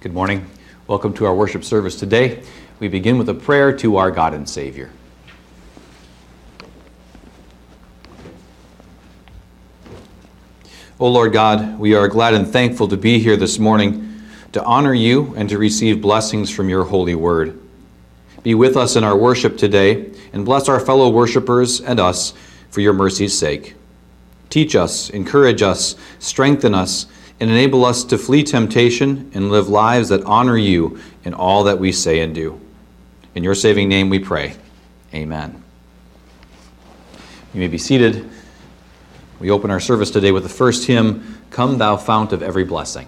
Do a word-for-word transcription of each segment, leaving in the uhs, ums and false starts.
Good morning. Welcome to our worship service today. We begin with a prayer to our God and Savior. O Lord God, we are glad and thankful to be here this morning to honor you and to receive blessings from your holy word. Be with us in our worship today and bless our fellow worshipers and us for your mercy's sake. Teach us, encourage us, strengthen us, and enable us to flee temptation and live lives that honor you in all that we say and do. In your saving name we pray. Amen. You may be seated. We open our service today with the first hymn, Come Thou Fount of Every Blessing.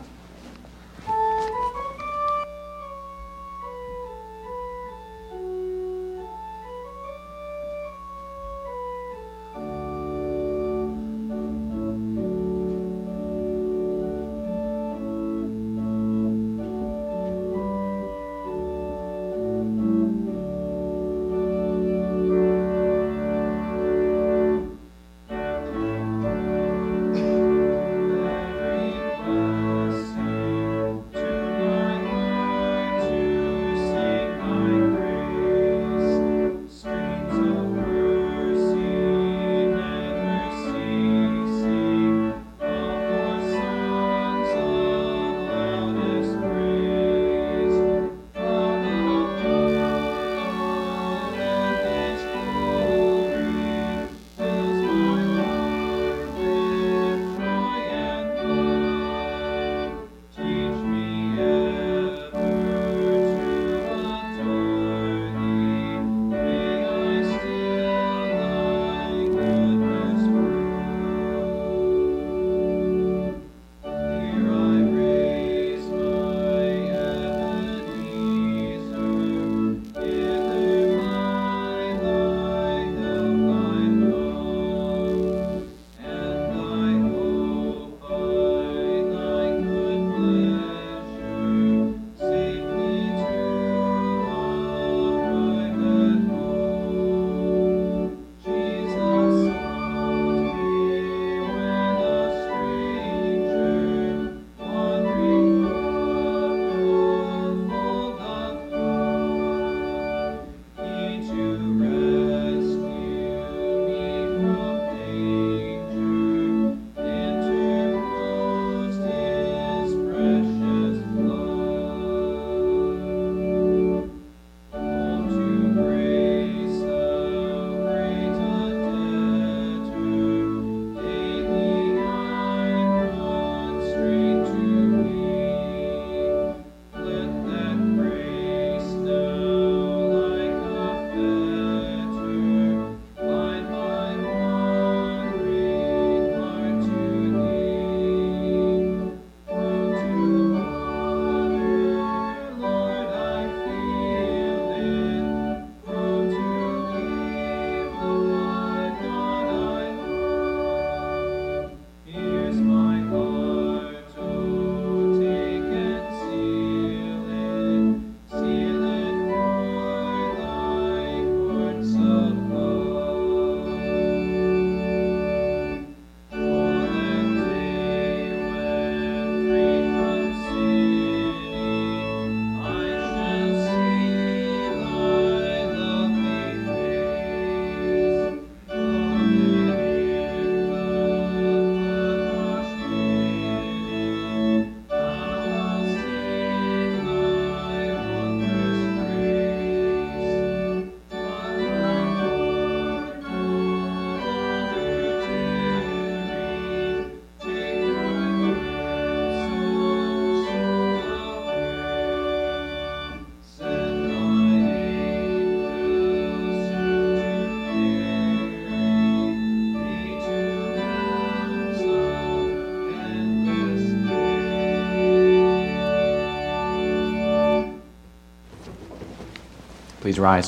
Please rise.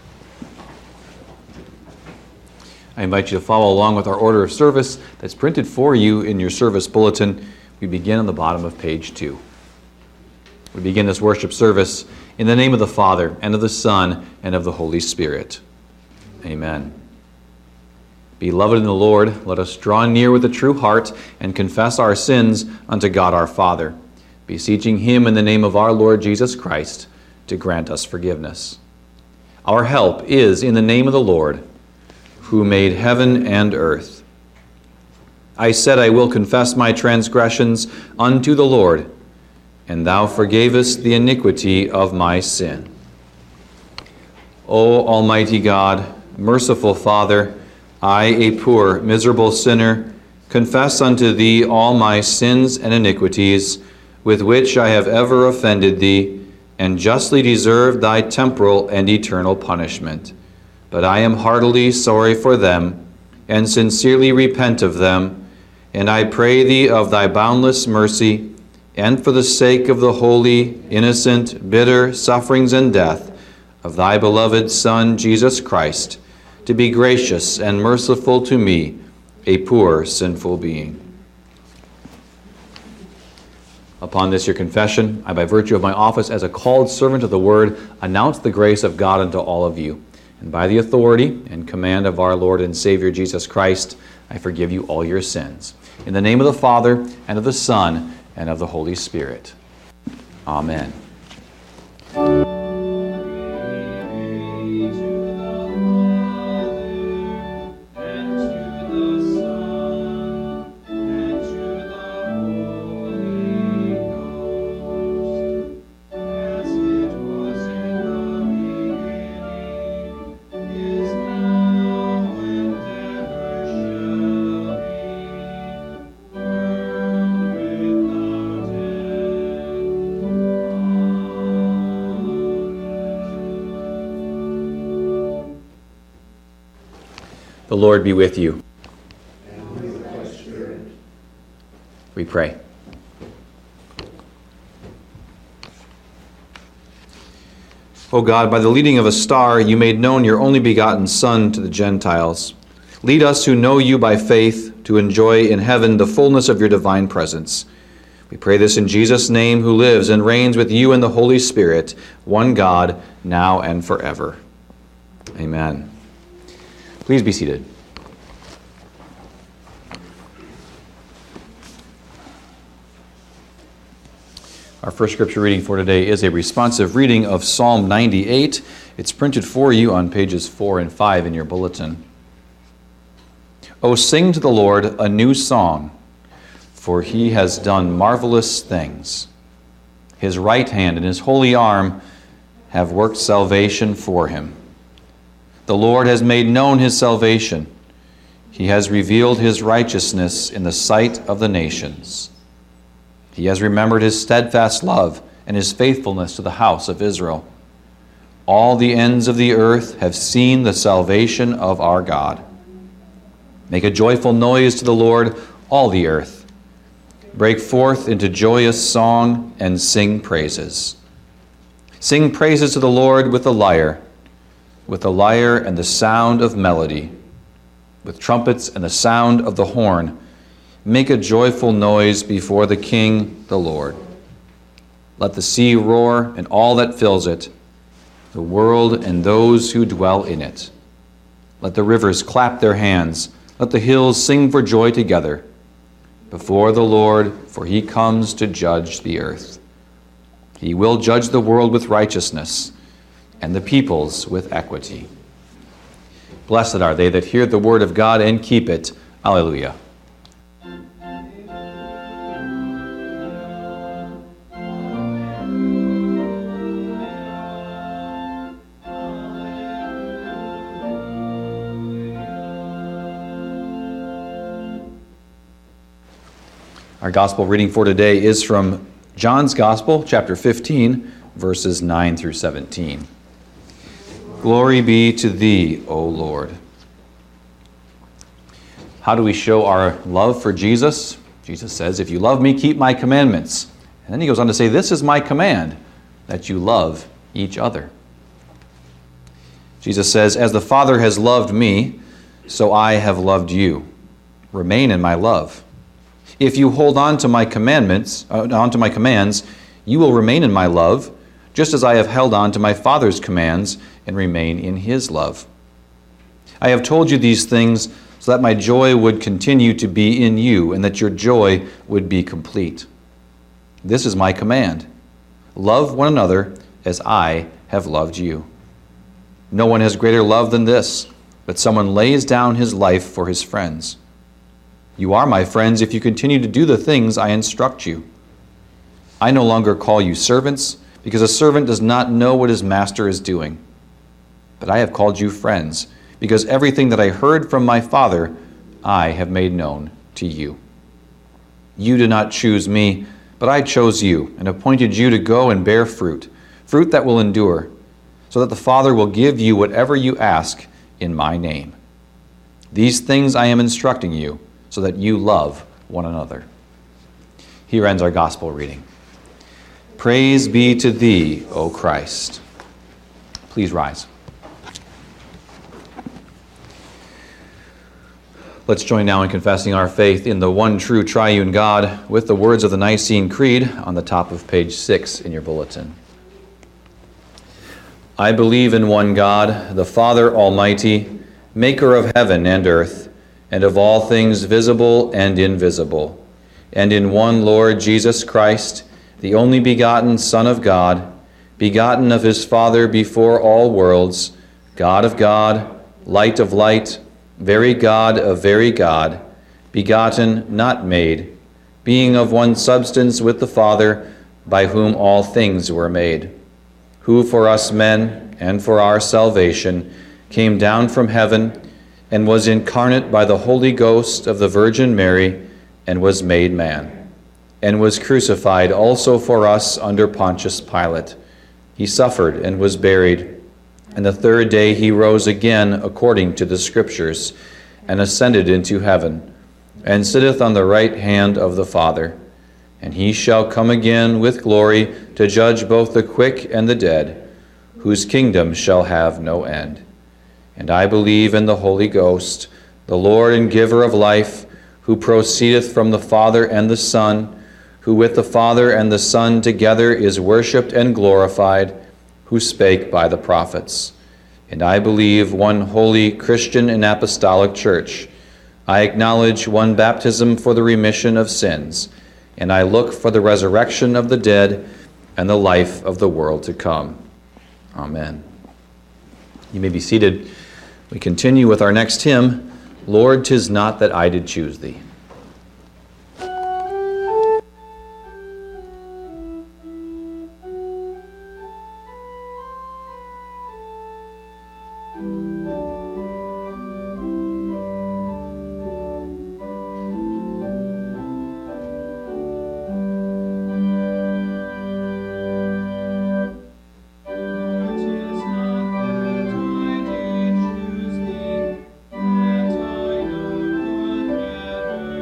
I invite you to follow along with our order of service that's printed for you in your service bulletin. We begin on the bottom of page two. We begin this worship service in the name of the Father, and of the Son, and of the Holy Spirit. Amen. Beloved in the Lord, let us draw near with a true heart and confess our sins unto God our Father. beseeching him in the name of our Lord Jesus Christ to grant us forgiveness. Our help is in the name of the Lord, who made heaven and earth. I said, I will confess my transgressions unto the Lord, and thou forgavest the iniquity of my sin. O Almighty God, merciful Father, I, a poor, miserable sinner, confess unto thee all my sins and iniquities, with which I have ever offended thee, and justly deserved thy temporal and eternal punishment. But I am heartily sorry for them, and sincerely repent of them, and I pray thee of thy boundless mercy, and for the sake of the holy, innocent, bitter sufferings and death of thy beloved Son, Jesus Christ, to be gracious and merciful to me, a poor, sinful being. Upon this your confession, I, by virtue of my office as a called servant of the word, announce the grace of God unto all of you. And by the authority and command of our Lord and Savior Jesus Christ, I forgive you all your sins. In the name of the Father, and of the Son, and of the Holy Spirit. Amen. The Lord be with you. And with thy spirit. We pray. O God, by the leading of a star, you made known your only begotten Son to the Gentiles. Lead us who know you by faith to enjoy in heaven the fullness of your divine presence. We pray this in Jesus' name, who lives and reigns with you in the Holy Spirit, one God, now and forever. Amen. Please be seated. Our first scripture reading for today is a responsive reading of Psalm ninety-eight. It's printed for you on pages four and five in your bulletin. O sing to the Lord a new song, for he has done marvelous things. His right hand and his holy arm have worked salvation for him. The Lord has made known his salvation. He has revealed his righteousness in the sight of the nations. He has remembered his steadfast love and his faithfulness to the house of Israel. All the ends of the earth have seen the salvation of our God. Make a joyful noise to the Lord, all the earth. Break forth into joyous song and sing praises. Sing praises to the Lord with the lyre, with the lyre and the sound of melody, with trumpets and the sound of the horn. Make a joyful noise before the King, the Lord. Let the sea roar and all that fills it, the world and those who dwell in it. Let the rivers clap their hands. Let the hills sing for joy together before the Lord, for he comes to judge the earth. He will judge the world with righteousness and the peoples with equity. Blessed are they that hear the word of God and keep it. Alleluia. Our gospel reading for today is from John's Gospel, chapter fifteen, verses nine through seventeen. Glory be to thee, O Lord. How do we show our love for Jesus? Jesus says, if you love me, keep my commandments. And then he goes on to say, this is my command, that you love each other. Jesus says, as the Father has loved me, so I have loved you. Remain in my love. If you hold on to my commandments, uh, on to my commands, you will remain in my love, just as I have held on to my Father's commands and remain in his love. I have told you these things so that my joy would continue to be in you and that your joy would be complete. This is my command: love one another as I have loved you. No one has greater love than this, that someone lays down his life for his friends. You are my friends if you continue to do the things I instruct you. I no longer call you servants, because a servant does not know what his master is doing. But I have called you friends, because everything that I heard from my Father I have made known to you. You did not choose me, but I chose you and appointed you to go and bear fruit, fruit that will endure, so that the Father will give you whatever you ask in my name. These things I am instructing you, so that you love one another. Here ends our gospel reading. Praise be to thee, O Christ. Please rise. Let's join now in confessing our faith in the one true triune God with the words of the Nicene Creed on the top of page six in your bulletin. I believe in one God, the Father Almighty, maker of heaven and earth, and of all things visible and invisible, and in one Lord Jesus Christ, the only begotten Son of God, begotten of his Father before all worlds, God of God, light of light, very God of very God, begotten, not made, being of one substance with the Father, by whom all things were made, who for us men and for our salvation came down from heaven and was incarnate by the Holy Ghost of the Virgin Mary and was made man, and was crucified also for us under Pontius Pilate. He suffered and was buried, and the third day he rose again according to the Scriptures, and ascended into heaven, and sitteth on the right hand of the Father. And he shall come again with glory to judge both the quick and the dead, whose kingdom shall have no end. And I believe in the Holy Ghost, the Lord and giver of life, who proceedeth from the Father and the Son, who with the Father and the Son together is worshipped and glorified, who spake by the prophets. And I believe one holy Christian and apostolic church. I acknowledge one baptism for the remission of sins, and I look for the resurrection of the dead and the life of the world to come. Amen. You may be seated. We continue with our next hymn, Lord, 'Tis Not That I Did Choose Thee. That I know one never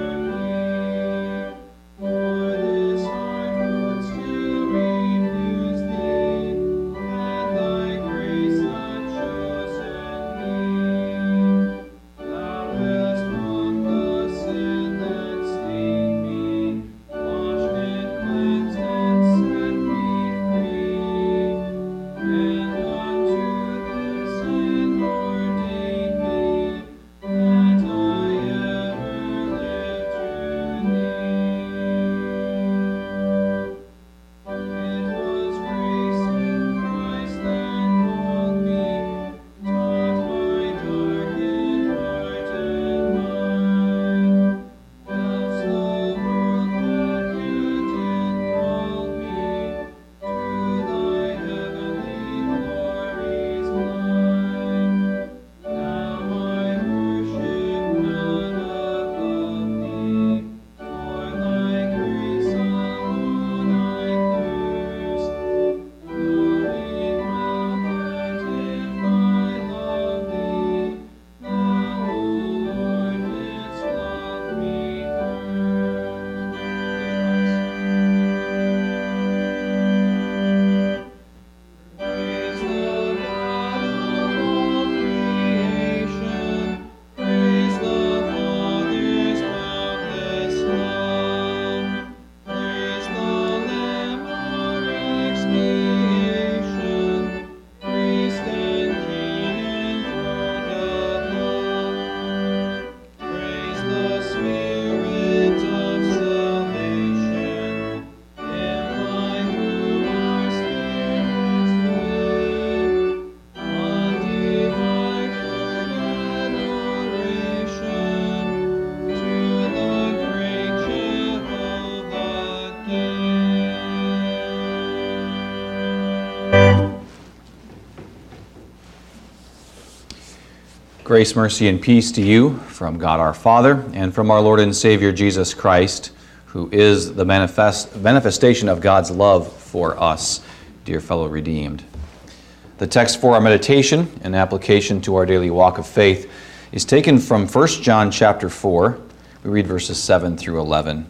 Grace, mercy, and peace to you from God our Father and from our Lord and Savior Jesus Christ, who is the manifest, manifestation of God's love for us, dear fellow redeemed. The text for our meditation and application to our daily walk of faith is taken from First John chapter four. We read verses seven through eleven.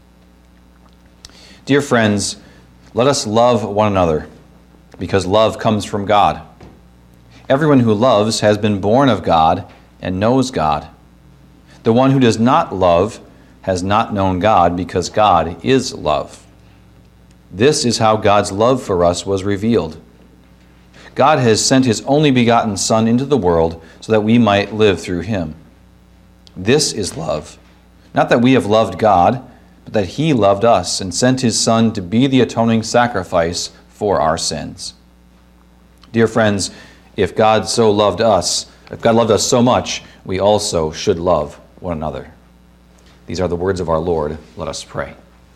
Dear friends, let us love one another, because love comes from God. Everyone who loves has been born of God and knows God. The one who does not love has not known God, because God is love. This is how God's love for us was revealed. God has sent his only begotten Son into the world so that we might live through him. This is love, not that we have loved God, but that he loved us and sent his Son to be the atoning sacrifice for our sins. Dear friends, if God so loved us, if God loved us so much, we also should love one another. These are the words of our Lord. Let us pray.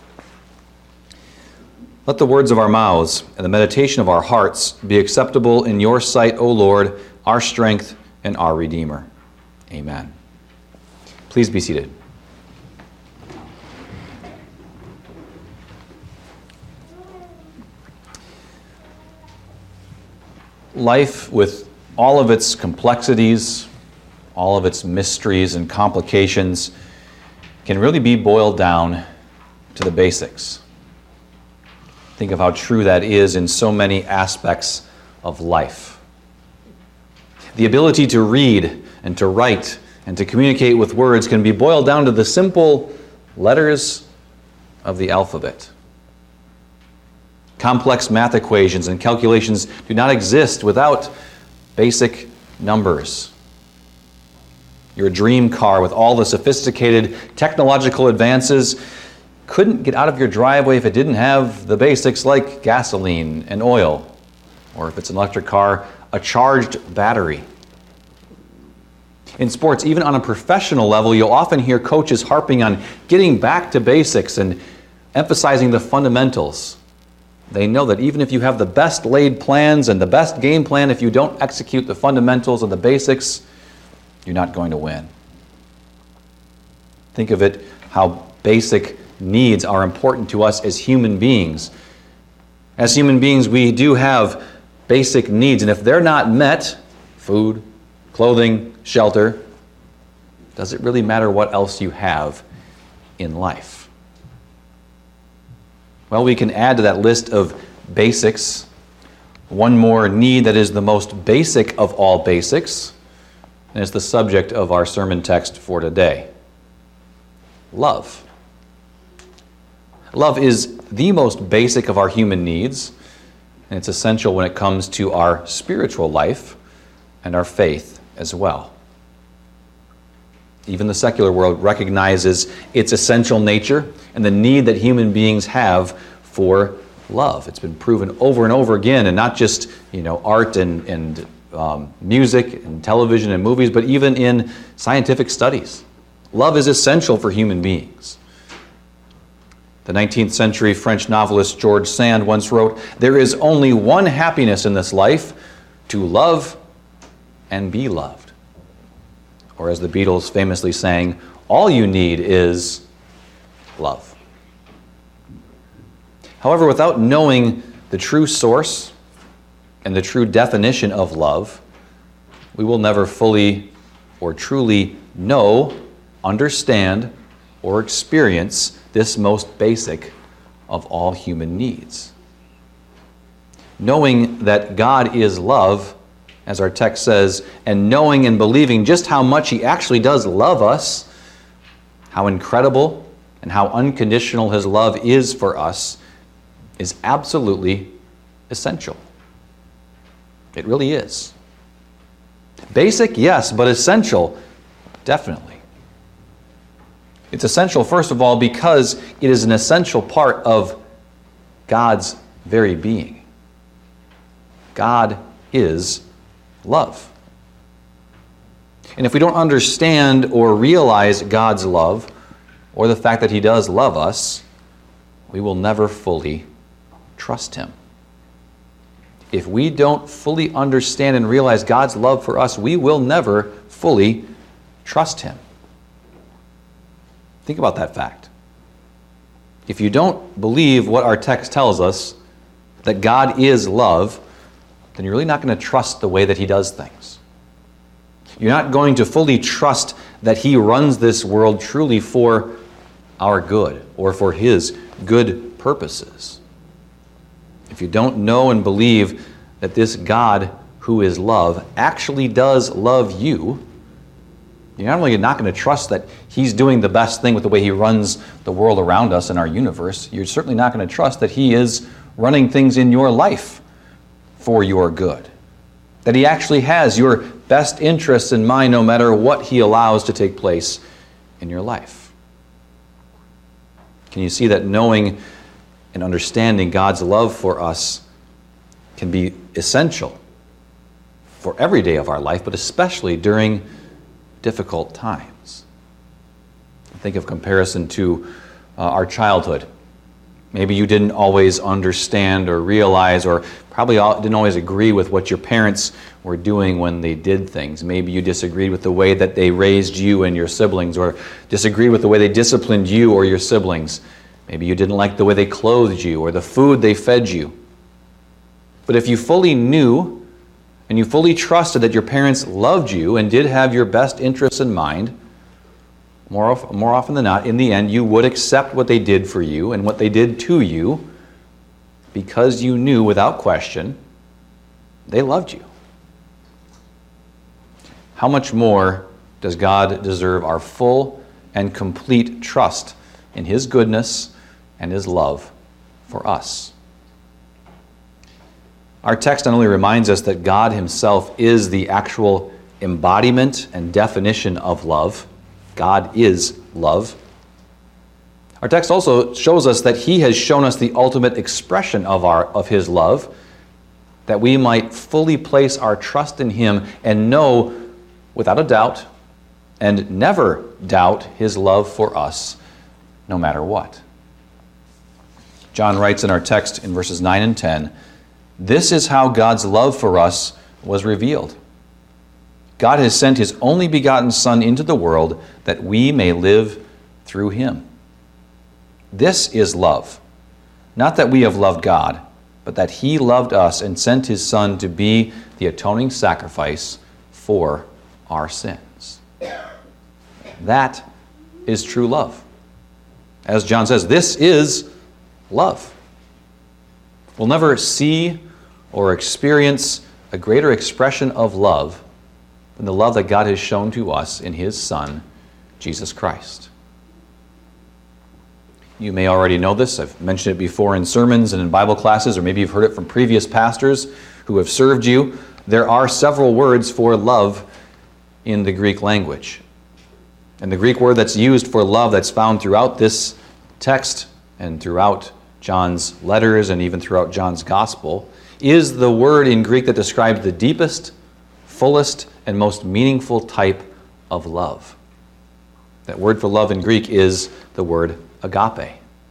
Let the words of our mouths and the meditation of our hearts be acceptable in your sight, O Lord, our strength and our Redeemer. Amen. Please be seated. Life, with all of its complexities, all of its mysteries and complications, can really be boiled down to the basics. Think of how true that is in so many aspects of life. The ability to read and to write and to communicate with words can be boiled down to the simple letters of the alphabet. Complex math equations and calculations do not exist without basic numbers. Your dream car with all the sophisticated technological advances couldn't get out of your driveway if it didn't have the basics like gasoline and oil, or if it's an electric car, a charged battery. In sports, even on a professional level, you'll often hear coaches harping on getting back to basics and emphasizing the fundamentals. They know that even if you have the best laid plans and the best game plan, if you don't execute the fundamentals and the basics, you're not going to win. Think of it, how basic needs are important to us as human beings. As human beings, we do have basic needs, and if they're not met, food, clothing, shelter, does it really matter what else you have in life? Well, we can add to that list of basics one more need that is the most basic of all basics, and it's the subject of our sermon text for today. Love. Love is the most basic of our human needs, and it's essential when it comes to our spiritual life and our faith as well. Even the secular world recognizes its essential nature and the need that human beings have for love. It's been proven over and over again, and not just, you know, art and, and um, music and television and movies, but even in scientific studies. Love is essential for human beings. The nineteenth century French novelist George Sand once wrote, "There is only one happiness in this life, to love and be loved." Or as the Beatles famously sang, all you need is love. However, without knowing the true source and the true definition of love, we will never fully or truly know, understand, or experience this most basic of all human needs. Knowing that God is love, as our text says, and knowing and believing just how much he actually does love us, how incredible and how unconditional his love is for us, is absolutely essential. It really is. Basic, yes, but essential, definitely. It's essential, first of all, because it is an essential part of God's very being. God is love. And if we don't understand or realize God's love, or the fact that he does love us, we will never fully trust him. if we don't fully understand and realize God's love for us, we will never fully trust him. Think about that fact. If you don't believe what our text tells us, that God is love, then you're really not going to trust the way that he does things. You're not going to fully trust that he runs this world truly for our good or for his good purposes. If you don't know and believe that this God who is love actually does love you, you're not only not going to trust that he's doing the best thing with the way he runs the world around us in our universe, you're certainly not going to trust that he is running things in your life for your good. That he actually has your best interests in mind no matter what he allows to take place in your life. Can you see that knowing and understanding God's love for us can be essential for every day of our life, but especially during difficult times? Think of comparison to uh, our childhood. Maybe you didn't always understand or realize or probably didn't always agree with what your parents were doing when they did things. Maybe you disagreed with the way that they raised you and your siblings, or disagreed with the way they disciplined you or your siblings. Maybe you didn't like the way they clothed you or the food they fed you. But if you fully knew and you fully trusted that your parents loved you and did have your best interests in mind, more, of, more often than not, in the end, you would accept what they did for you and what they did to you because you knew without question they loved you. How much more does God deserve our full and complete trust in his goodness and his love for us? Our text not only reminds us that God himself is the actual embodiment and definition of love. God is love. Our text also shows us that he has shown us the ultimate expression of our of his love, that we might fully place our trust in him and know without a doubt and never doubt his love for us, no matter what. John writes in our text in verses nine and ten, "This is how God's love for us was revealed. God has sent his only begotten Son into the world that we may live through him. This is love, not that we have loved God, but that he loved us and sent his Son to be the atoning sacrifice for our sins." That is true love. As John says, this is love. We'll never see or experience a greater expression of love than the love that God has shown to us in his Son, Jesus Christ. You may already know this. I've mentioned it before in sermons and in Bible classes, or maybe you've heard it from previous pastors who have served you. There are several words for love in the Greek language. And the Greek word that's used for love that's found throughout this text and throughout John's letters and even throughout John's gospel is the word in Greek that describes the deepest, fullest, and most meaningful type of love. That word for love in Greek is the word agape.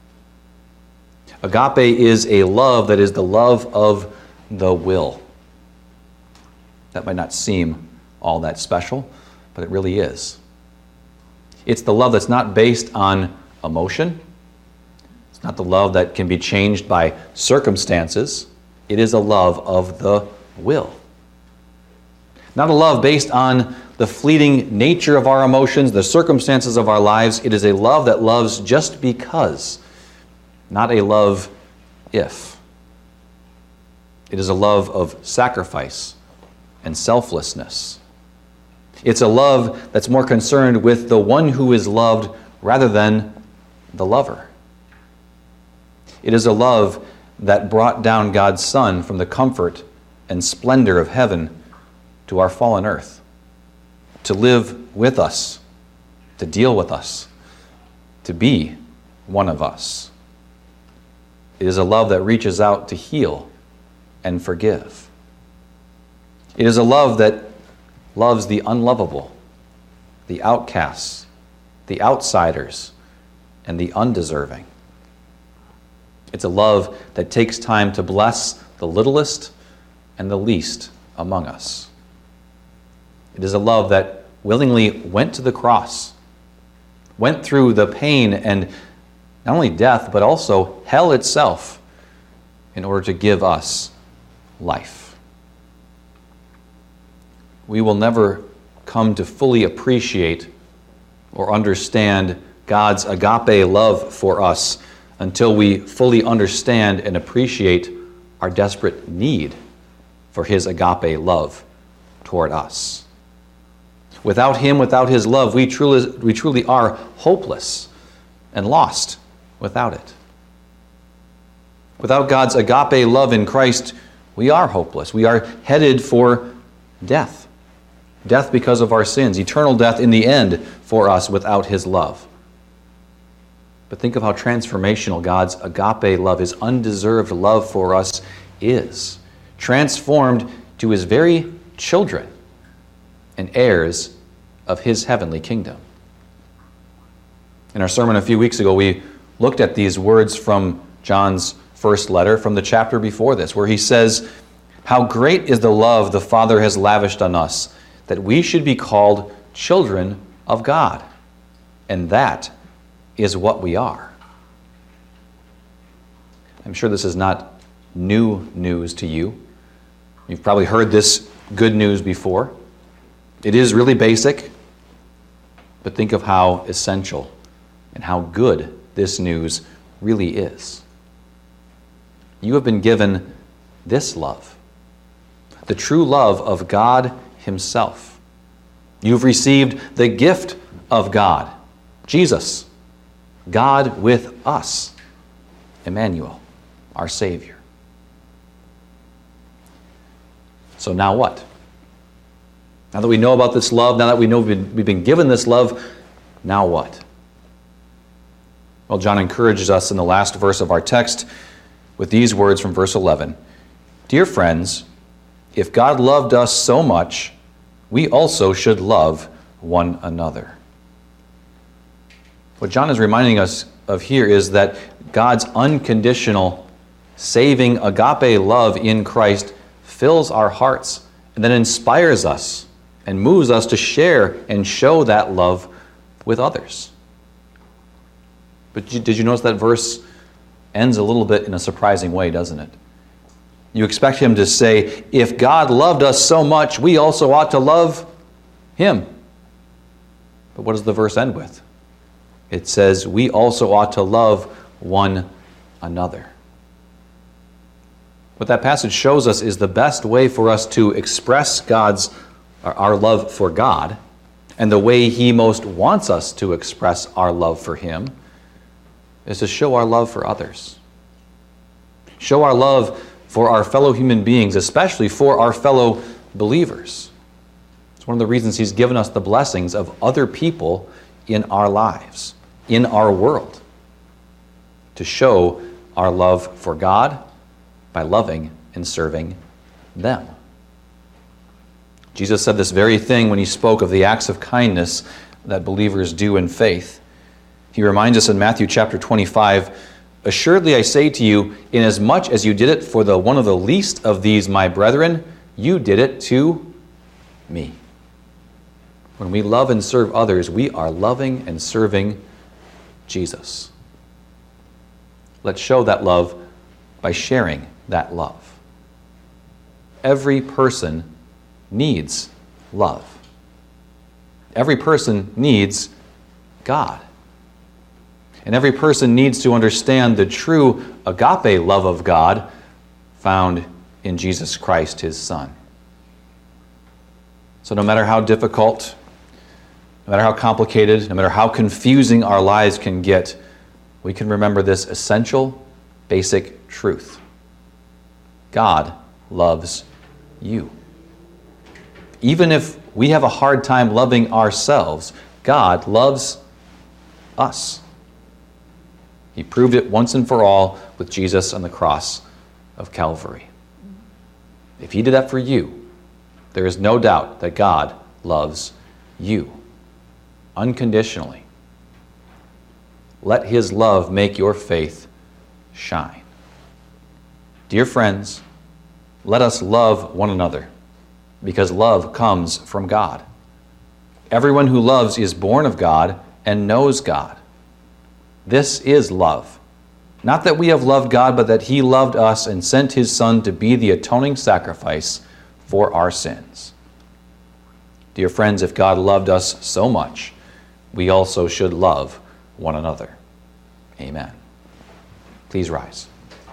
Agape is a love that is the love of the will. That might not seem all that special, but it really is. It's the love that's not based on emotion. It's not the love that can be changed by circumstances. It is a love of the will. Not a love based on the fleeting nature of our emotions, the circumstances of our lives. It is a love that loves just because, not a love if. It is a love of sacrifice and selflessness. It's a love that's more concerned with the one who is loved rather than the lover. It is a love that brought down God's Son from the comfort and splendor of heaven to our fallen earth, to live with us, to deal with us, to be one of us. It is a love that reaches out to heal and forgive. It is a love that loves the unlovable, the outcasts, the outsiders, and the undeserving. It's a love that takes time to bless the littlest and the least among us. It is a love that willingly went to the cross, went through the pain and not only death, but also hell itself in order to give us life. We will never come to fully appreciate or understand God's agape love for us until we fully understand and appreciate our desperate need for his agape love toward us. Without him, without his love, we truly, we truly are hopeless and lost without it. Without God's agape love in Christ, we are hopeless. We are headed for death. Death because of our sins, eternal death in the end for us without his love. But think of how transformational God's agape love, his undeserved love for us is. Transformed to his very children and heirs of his heavenly kingdom. In our sermon a few weeks ago, we looked at these words from John's first letter from the chapter before this, where he says, "How great is the love the Father has lavished on us, that we should be called children of God. And that is what we are." I'm sure this is not new news to you. You've probably heard this good news before. It is really basic, but think of how essential and how good this news really is. You have been given this love, the true love of God himself. You've received the gift of God, Jesus, God with us, Emmanuel, our Savior. So now what? Now that we know about this love, now that we know we've been, we've been given this love, now what? Well, John encourages us in the last verse of our text with these words from verse eleven. "Dear friends, if God loved us so much, we also should love one another." What John is reminding us of here is that God's unconditional, saving agape love in Christ fills our hearts and then inspires us and moves us to share and show that love with others. But did you notice that verse ends a little bit in a surprising way, doesn't it? You expect him to say, if God loved us so much, we also ought to love him. But what does the verse end with? It says, we also ought to love one another. What that passage shows us is the best way for us to express God's, our love for God, and the way he most wants us to express our love for him, is to show our love for others. Show our love for our fellow human beings, especially for our fellow believers. It's one of the reasons he's given us the blessings of other people in our lives, in our world, to show our love for God by loving and serving them. Jesus said this very thing when he spoke of the acts of kindness that believers do in faith. He reminds us in Matthew chapter twenty-five, "Assuredly I say to you, inasmuch as you did it for the one of the least of these my brethren, you did it to me." When we love and serve others, we are loving and serving Jesus. Let's show that love by sharing that love. Every person needs love. Every person needs God. And every person needs to understand the true agape love of God found in Jesus Christ, his Son. So no matter how difficult, no matter how complicated, no matter how confusing our lives can get, we can remember this essential, basic truth. God loves you. Even if we have a hard time loving ourselves, God loves us. He proved it once and for all with Jesus on the cross of Calvary. If he did that for you, there is no doubt that God loves you unconditionally. Let his love make your faith shine. Dear friends, Let us love one another, because love comes from God. Everyone who loves is born of God and knows God. This is love. Not that we have loved God, but that he loved us and sent his Son to be the atoning sacrifice for our sins. Dear friends, if God loved us so much, we also should love one another. Amen. Please rise.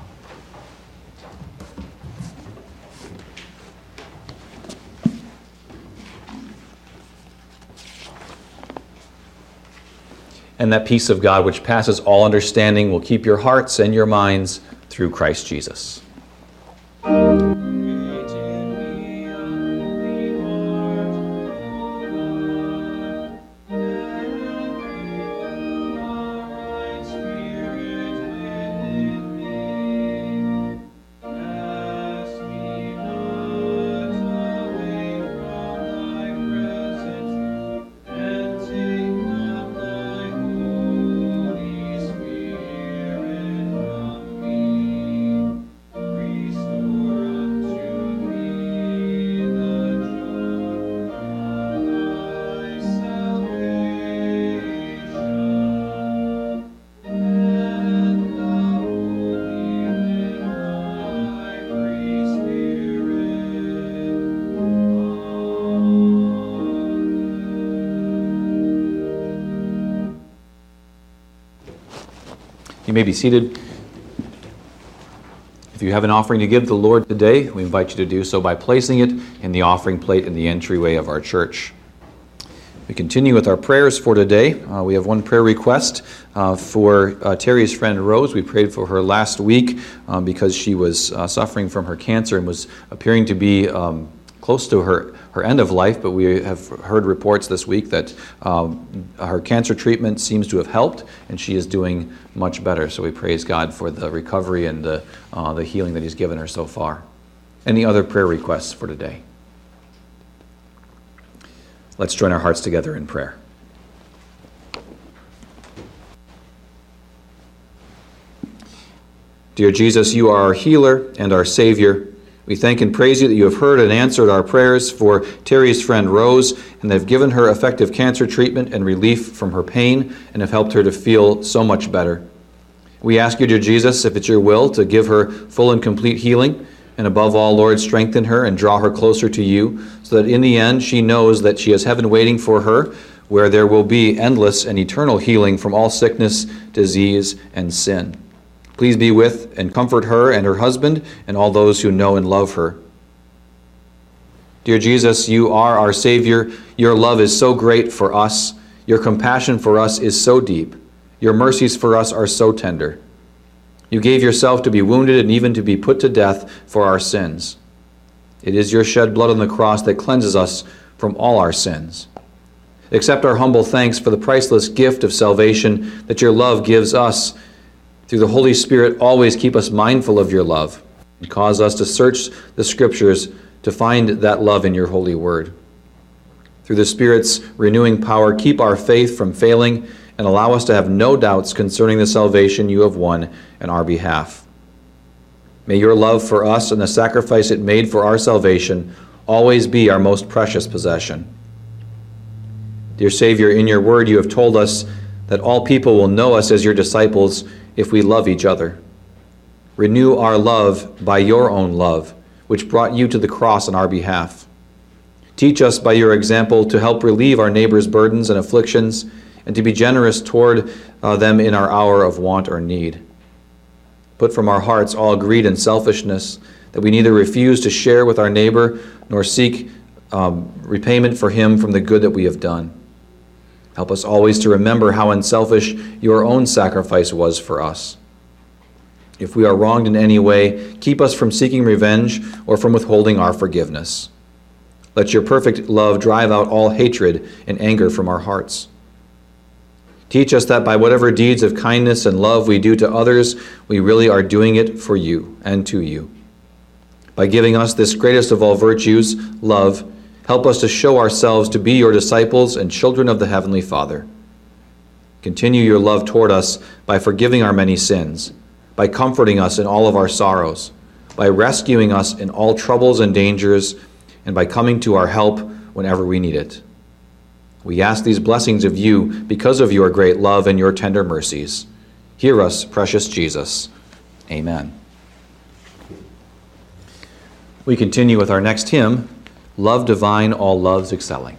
And that peace of God, which passes all understanding, will keep your hearts and your minds through Christ Jesus. You may be seated. If you have an offering to give the Lord today, we invite you to do so by placing it in the offering plate in the entryway of our church. We continue with our prayers for today. Uh, we have one prayer request uh, for uh, Terry's friend Rose. We prayed for her last week um, because she was uh, suffering from her cancer and was appearing to be um, close to her, her end of life, but we have heard reports this week that um, her cancer treatment seems to have helped, and she is doing much better. So we praise God for the recovery and the, uh, the healing that he's given her so far. Any other prayer requests for today? Let's join our hearts together in prayer. Dear Jesus, you are our healer and our Savior. We thank and praise you that you have heard and answered our prayers for Terry's friend Rose, and have given her effective cancer treatment and relief from her pain, and have helped her to feel so much better. We ask you, dear Jesus, if it's your will, to give her full and complete healing, and above all, Lord, strengthen her and draw her closer to you, so that in the end she knows that she has heaven waiting for her, where there will be endless and eternal healing from all sickness, disease, and sin. Please be with and comfort her and her husband and all those who know and love her. Dear Jesus, you are our Savior. Your love is so great for us. Your compassion for us is so deep. Your mercies for us are so tender. You gave yourself to be wounded and even to be put to death for our sins. It is your shed blood on the cross that cleanses us from all our sins. Accept our humble thanks for the priceless gift of salvation that your love gives us. Through the Holy Spirit, always keep us mindful of your love and cause us to search the Scriptures to find that love in your holy word. Through the Spirit's renewing power, keep our faith from failing and allow us to have no doubts concerning the salvation you have won in our behalf. May your love for us and the sacrifice it made for our salvation always be our most precious possession. Dear Savior, in your word you have told us that all people will know us as your disciples if we love each other. Renew our love by your own love, which brought you to the cross on our behalf. Teach us by your example to help relieve our neighbors' burdens and afflictions, and to be generous toward uh, them in our hour of want or need. Put from our hearts all greed and selfishness, that we neither refuse to share with our neighbor nor seek um, repayment for him from the good that we have done. Help us always to remember how unselfish your own sacrifice was for us. If we are wronged in any way, keep us from seeking revenge or from withholding our forgiveness. Let your perfect love drive out all hatred and anger from our hearts. Teach us that by whatever deeds of kindness and love we do to others, we really are doing it for you and to you. By giving us this greatest of all virtues, love, help us to show ourselves to be your disciples and children of the Heavenly Father. Continue your love toward us by forgiving our many sins, by comforting us in all of our sorrows, by rescuing us in all troubles and dangers, and by coming to our help whenever we need it. We ask these blessings of you because of your great love and your tender mercies. Hear us, precious Jesus. Amen. We continue with our next hymn, Love Divine, All Loves Excelling.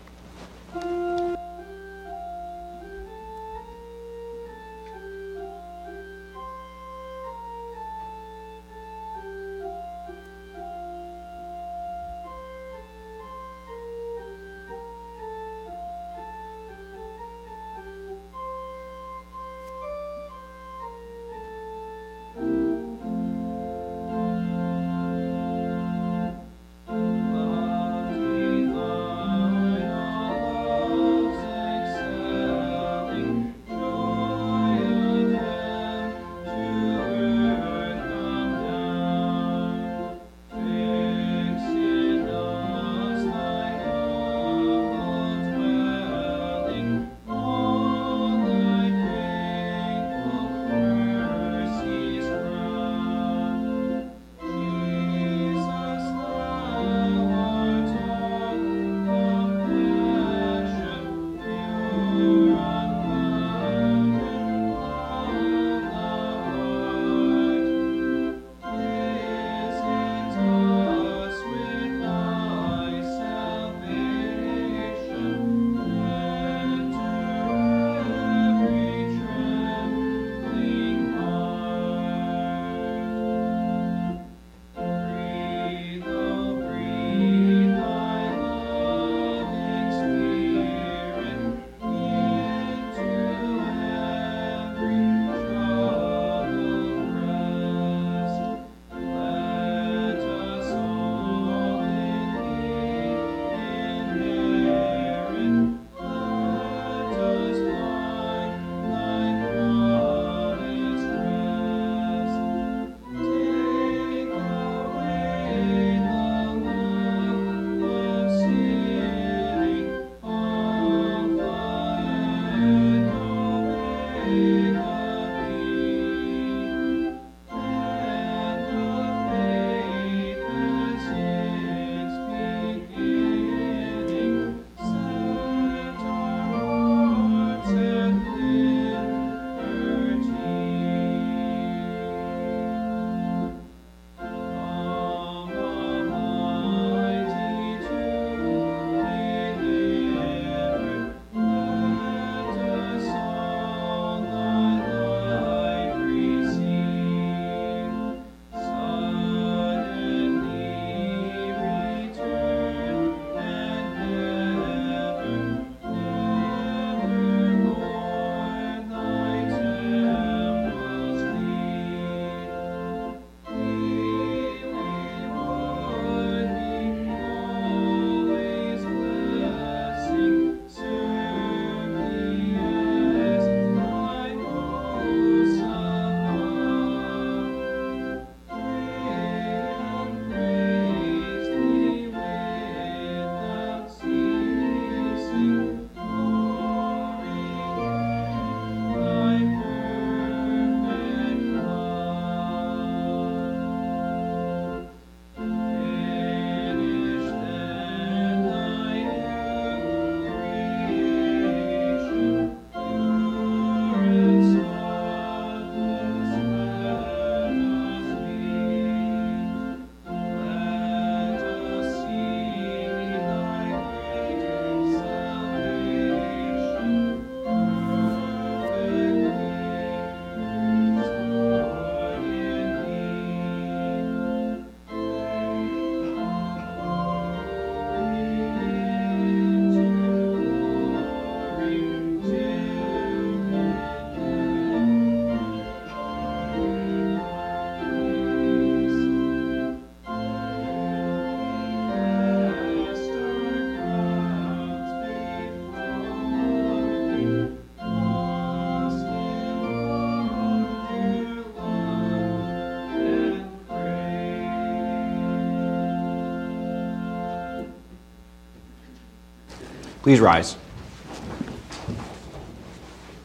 Please rise.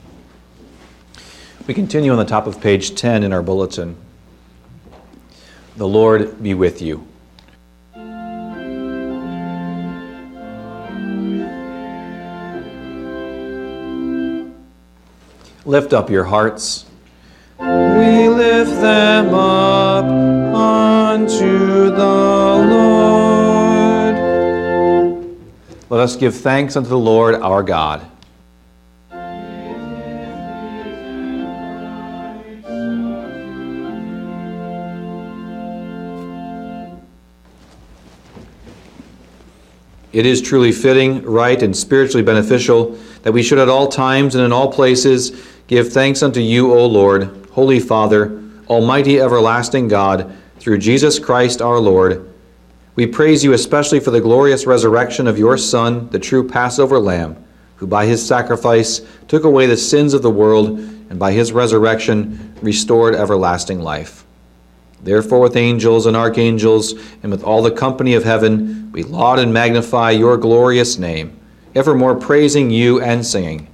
We continue on the top of page ten in our bulletin. The Lord be with you. Lift up your hearts. We lift them up unto the Lord. Let us give thanks unto the Lord our God. It is truly fitting, right, and spiritually beneficial that we should at all times and in all places give thanks unto you, O Lord, Holy Father, Almighty everlasting God, through Jesus Christ our Lord. We praise you especially for the glorious resurrection of your Son, the true Passover Lamb, who by his sacrifice took away the sins of the world, and by his resurrection restored everlasting life. Therefore, with angels and archangels, and with all the company of heaven, we laud and magnify your glorious name, evermore praising you and singing.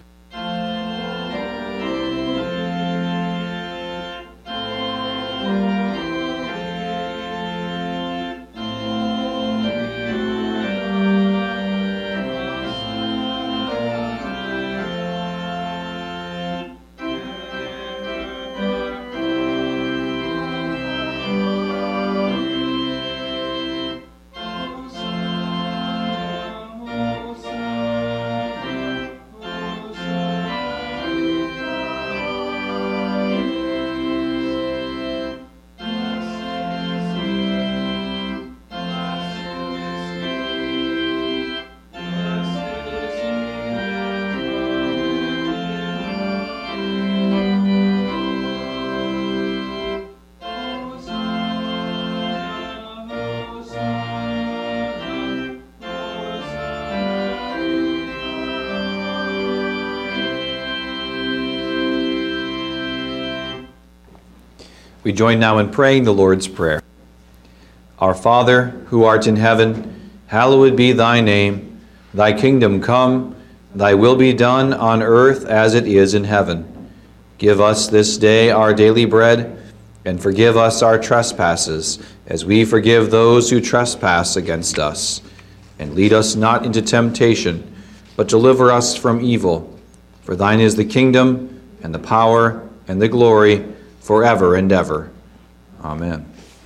We join now in praying the Lord's Prayer. Our Father, who art in heaven, hallowed be thy name. Thy kingdom come, thy will be done on earth as it is in heaven. Give us this day our daily bread, and forgive us our trespasses, as we forgive those who trespass against us. And lead us not into temptation, but deliver us from evil. For thine is the kingdom, and the power, and the glory, forever and ever. Amen.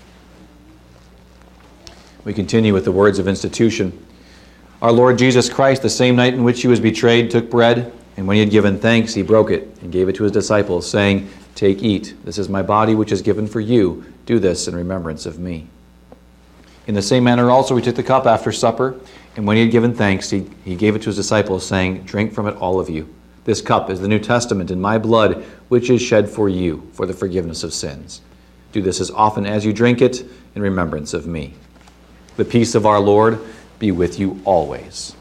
We continue with the words of institution. Our Lord Jesus Christ, the same night in which he was betrayed, took bread, and when he had given thanks, he broke it and gave it to his disciples, saying, "Take, eat. This is my body which is given for you. Do this in remembrance of me." In the same manner also he took the cup after supper, and when he had given thanks, he, he gave it to his disciples, saying, "Drink from it, all of you. This cup is the New Testament in my blood, which is shed for you for the forgiveness of sins. Do this as often as you drink it in remembrance of me." The peace of our Lord be with you always.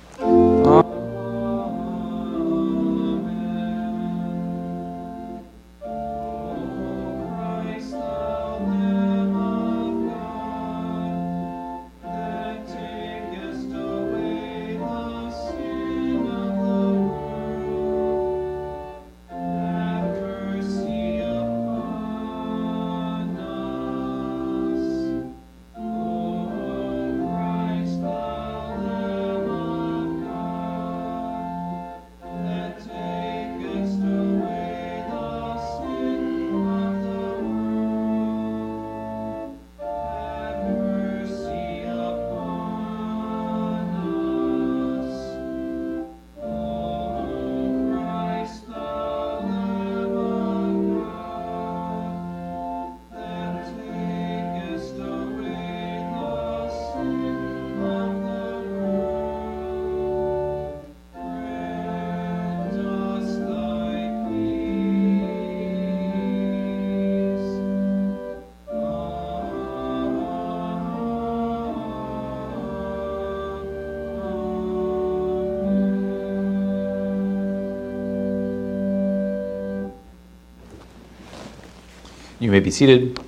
You may be seated.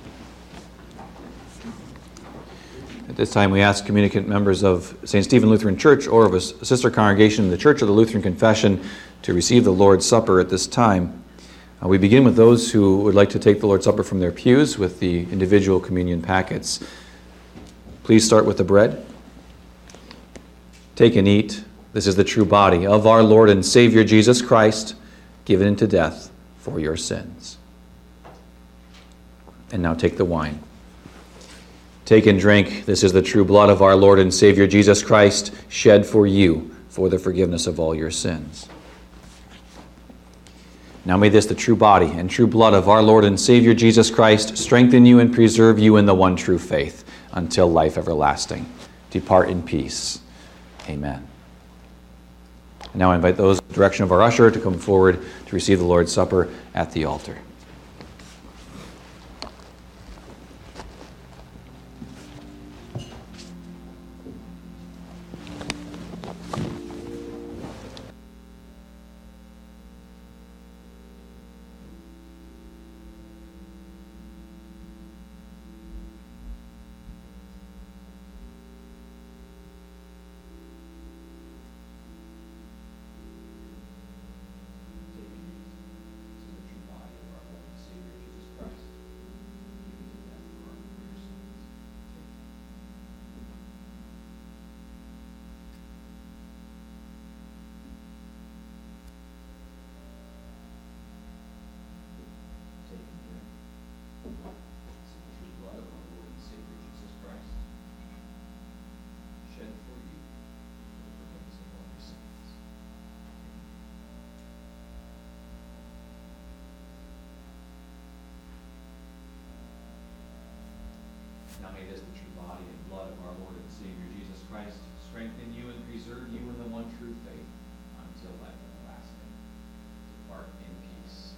At this time, we ask communicant members of Saint Stephen Lutheran Church or of a sister congregation in the Church of the Lutheran Confession to receive the Lord's Supper at this time. Uh, we begin with those who would like to take the Lord's Supper from their pews with the individual communion packets. Please start with the bread. Take and eat. This is the true body of our Lord and Savior Jesus Christ, given into death for your sins. And now take the wine. Take and drink. This is the true blood of our Lord and Savior Jesus Christ, shed for you for the forgiveness of all your sins. Now may this, the true body and true blood of our Lord and Savior Jesus Christ, strengthen you and preserve you in the one true faith until life everlasting. Depart in peace. Amen. And now I invite those in the direction of our usher to come forward to receive the Lord's Supper at the altar. Now may this, the true body and blood of our Lord and Savior Jesus Christ, strengthen you and preserve you in the one true faith until life everlasting. Depart in peace.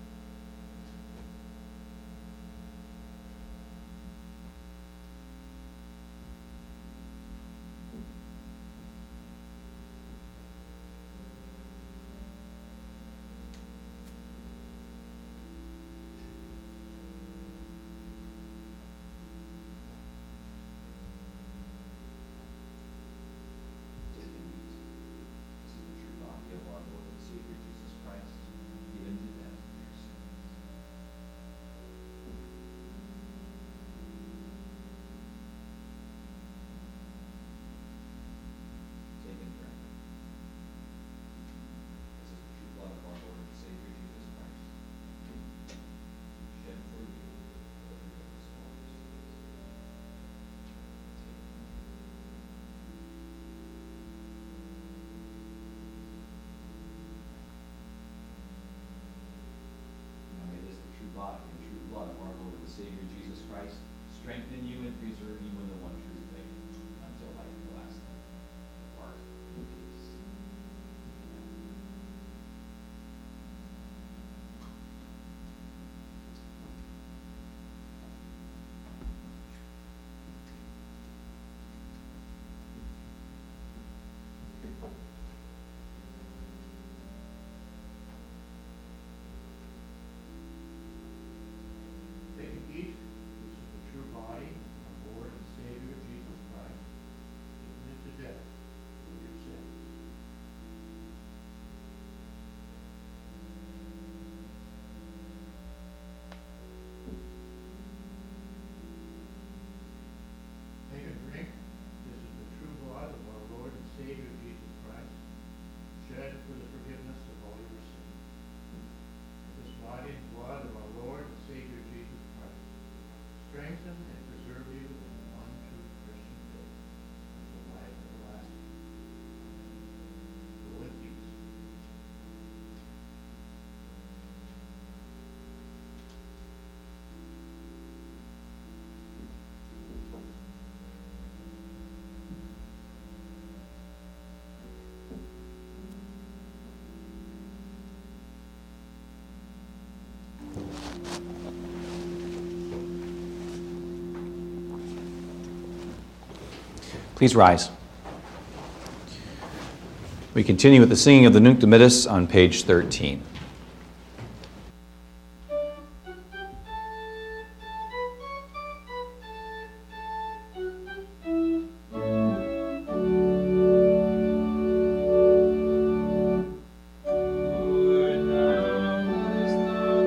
Body and true blood of our Lord and Savior Jesus Christ, strengthen you and preserve you in the one true faith until life everlasting. Depart in peace. Please rise. We continue with the singing of the Nunc Dimittis on page thirteen. Lord, thou hast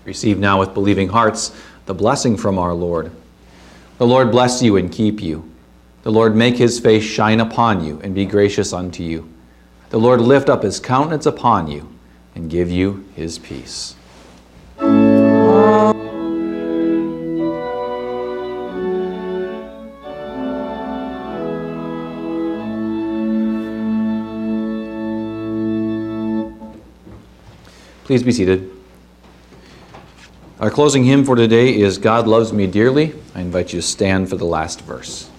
Receive now with believing hearts the blessing from our Lord. The Lord bless you and keep you. The Lord make his face shine upon you and be gracious unto you. The Lord lift up his countenance upon you and give you his peace. Please be seated. Our closing hymn for today is God Loves Me Dearly. I invite you to stand for the last verse.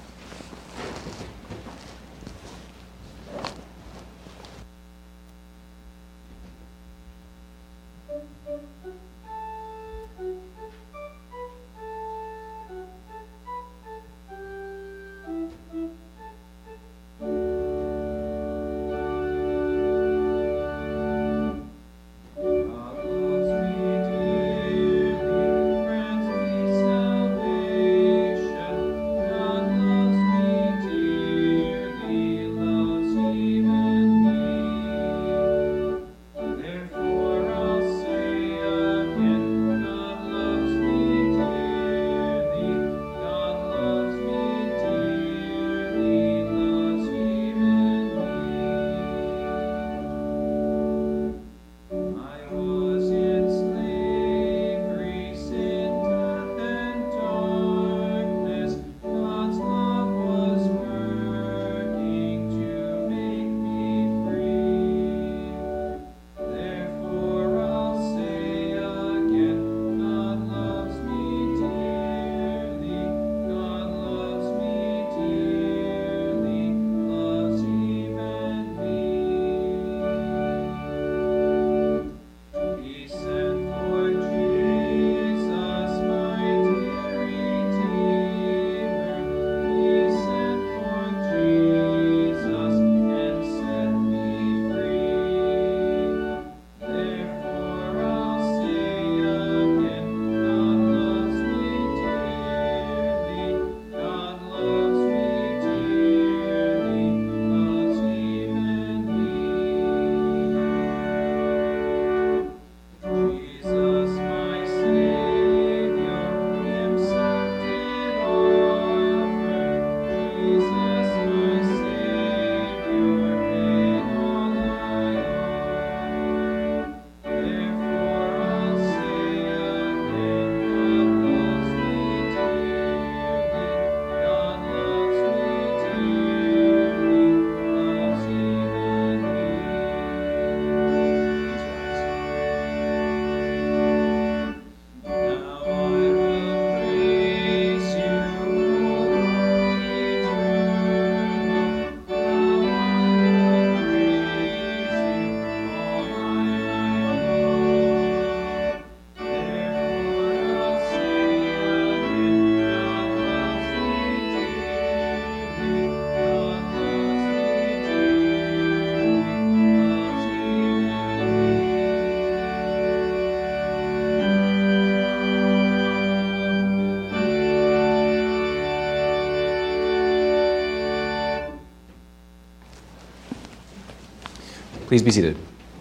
Please be seated.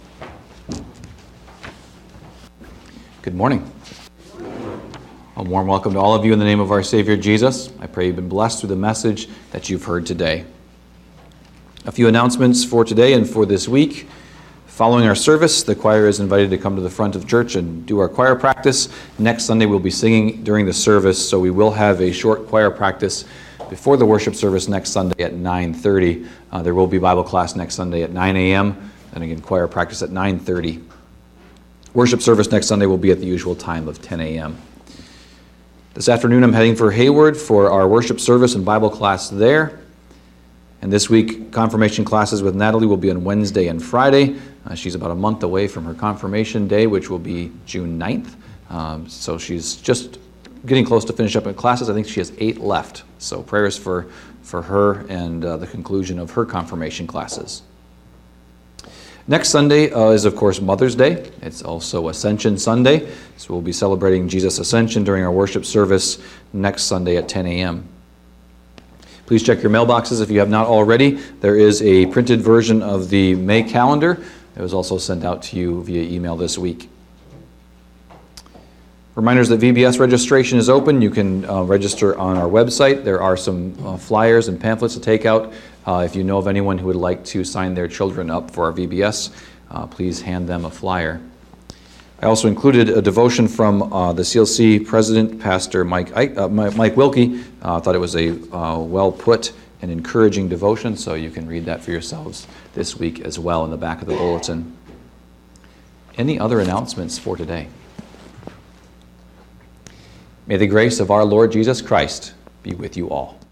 Good morning. A warm welcome to all of you in the name of our Savior Jesus. I pray you've been blessed through the message that you've heard today. A few announcements for today and for this week. Following our service, the choir is invited to come to the front of church and do our choir practice. Next Sunday we'll be singing during the service, so we will have a short choir practice before the worship service next Sunday at nine thirty. Uh, there will be Bible class next Sunday at nine a.m., and again, choir practice at nine thirty. Worship service next Sunday will be at the usual time of ten a.m. This afternoon I'm heading for Hayward for our worship service and Bible class there. And this week, confirmation classes with Natalie will be on Wednesday and Friday. Uh, she's about a month away from her confirmation day, which will be June ninth. Um, so she's just getting close to finish up in classes. I think she has eight left. So prayers for, for her and uh, the conclusion of her confirmation classes. Next Sunday uh, is, of course, Mother's Day. It's also Ascension Sunday. So we'll be celebrating Jesus' Ascension during our worship service next Sunday at ten a.m. Please check your mailboxes if you have not already. There is a printed version of the May calendar. It was also sent out to you via email this week. Reminders that V B S registration is open. You can uh, register on our website. There are some uh, flyers and pamphlets to take out. Uh, if you know of anyone who would like to sign their children up for our V B S, uh, please hand them a flyer. I also included a devotion from uh, the C L C president, Pastor Mike Ike, uh, Mike Wilkie. I uh, thought it was a uh, well put and encouraging devotion, so you can read that for yourselves this week as well in the back of the bulletin. Any other announcements for today? May the grace of our Lord Jesus Christ be with you all.